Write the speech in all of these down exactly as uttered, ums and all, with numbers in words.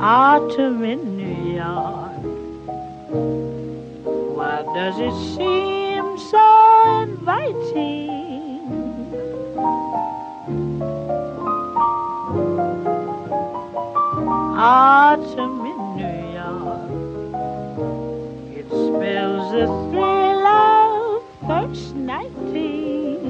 Autumn in New York. Why does it seem so inviting? Autumn in New York. It spells the thrill of first nighting.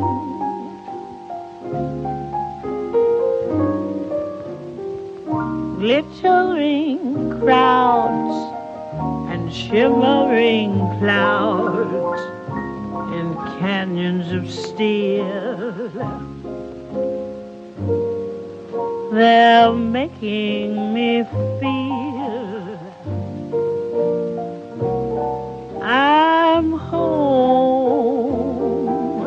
Glittering crowds and shimmering clouds in canyons of steel. They're making me feel I'm home.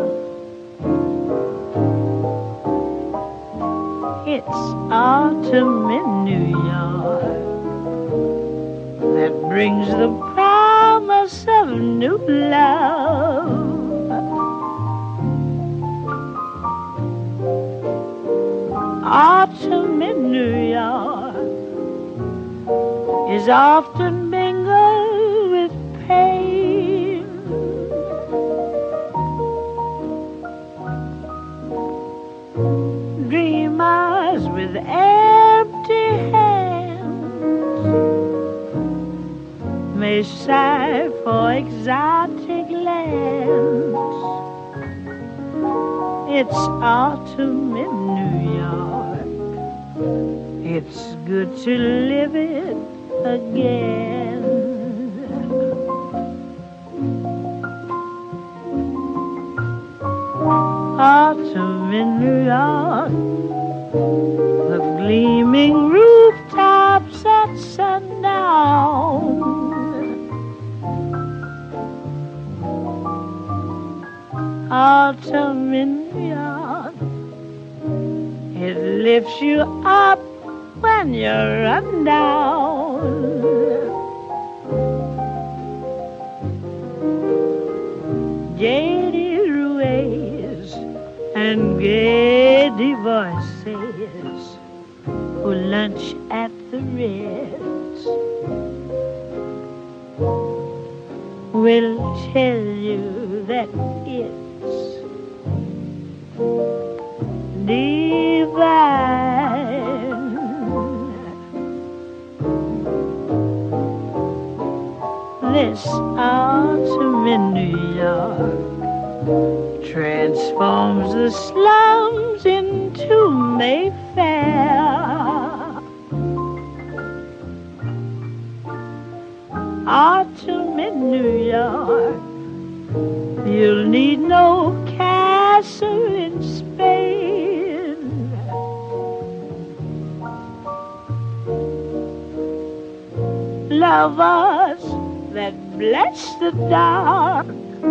It's autumn in New York that brings the promise of new love. Autumn in New York is often mingled with pain. Dreamers with empty hands may sigh for exotic lands. It's autumn in New York. It's good to live it again. Autumn in New York. The gleaming rooftops at sundown. Autumn in New York. It lifts you up when you're run down. Jady Ruiz and gay divorcees who lunch at the Ritz will tell you that it's divine. This autumn in New York transforms the slums into Mayfair. Autumn in New York. You'll need no castle in Spain. Lovers that bless the dark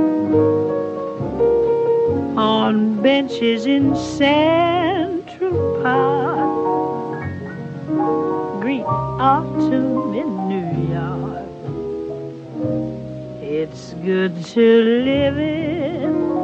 on benches in Central Park greet autumn in New York. It's good to live it